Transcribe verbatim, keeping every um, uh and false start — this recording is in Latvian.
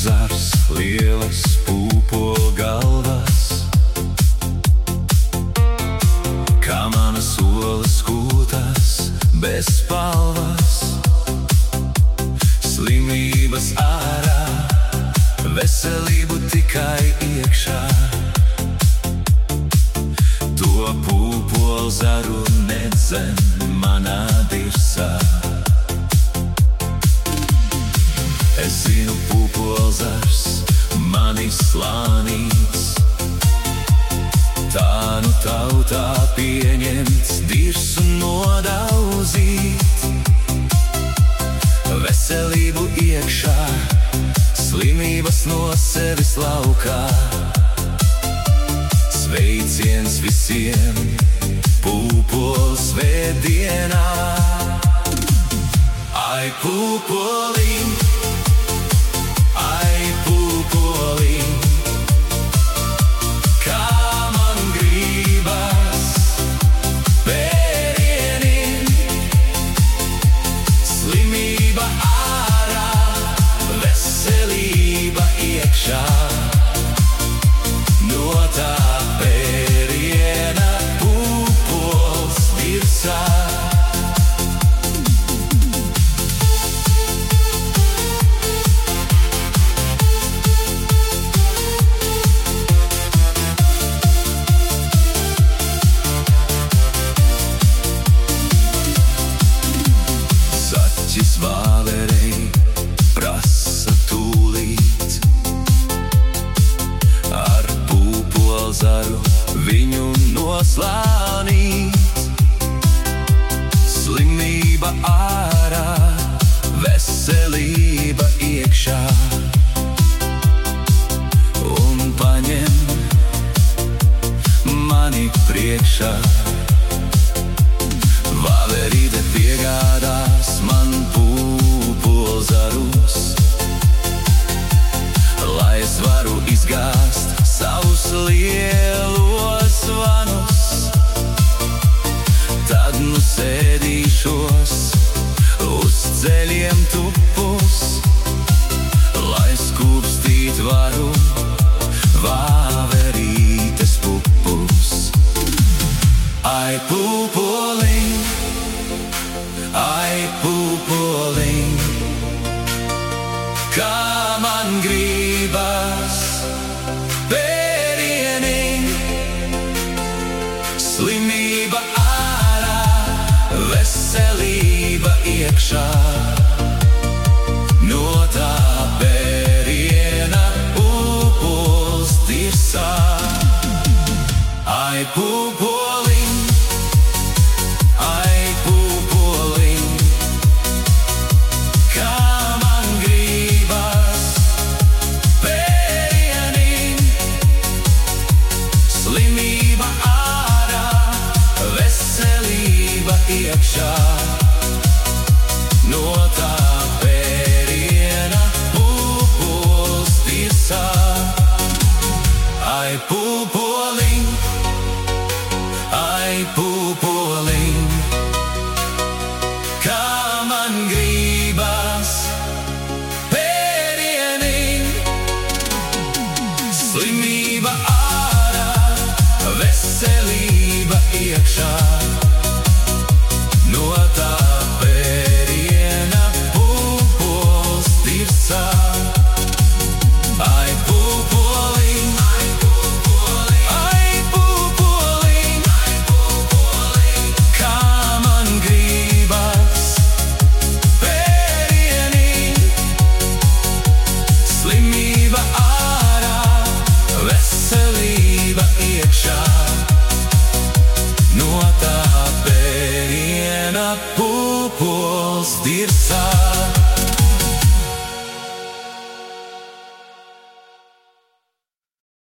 zars, lielas pūpolgalvas, kā manas olas kūtas bez spalvas. Slimības ārā, veselību tikai iekšā. To pūpolzaru nedzen manā dirsā. Es zinu, pūpolzars mani slānīts, tā nu tautā pieņemts, dirsu nodauzīt. Veselību iekšā, slimības no sevis laukā. Sveiciens visiem pūpoles svētdienā. Ai, pūpoliņ, ai, pūpoliņ, kā man gribas pērienim. Slimība ārā, veselība iekšā. No tā pēriena pūpoles dirsā. Saķis vāverei prasa tūlīt, ar pūpolzaru viņu noslānīt. Slimība ārā, veselība iekšā. Un paņem mani priekšā. Vāverīte piegādās man pūpolzarus, lai es varu izgāzt savus lielos vanus. Tad nu sēdīšos uz ceļiem tupus, lai skūpstīt varu vāverītes pupus. Ai, pūpoliņ, ai, pūpoliņ, kā man gribas pērienim. Slimība ārā, veselība iekšā. No tā pēriena pūpoles dirsā. Ai, pūpoliņ, ai, pūpoliņ, kā man gribas pērienim. Slimība ārā, veselība iekšā. No tā pēriena pūpoles dirsā. Ai, pūpoliņ, ai, pūpoliņ, kā man gribas pērienim. Slimība ārā, veselība iekšā. No tā pēriena pūpoles dirsā. Ai, pūpoliņ, ai, pūpoliņ, ai, pūpoliņ, ai, pūpoliņ, kā man gribas pērienim. Slimība ārā, veselība iekšā. No tā pēriena pūpoles dirsā.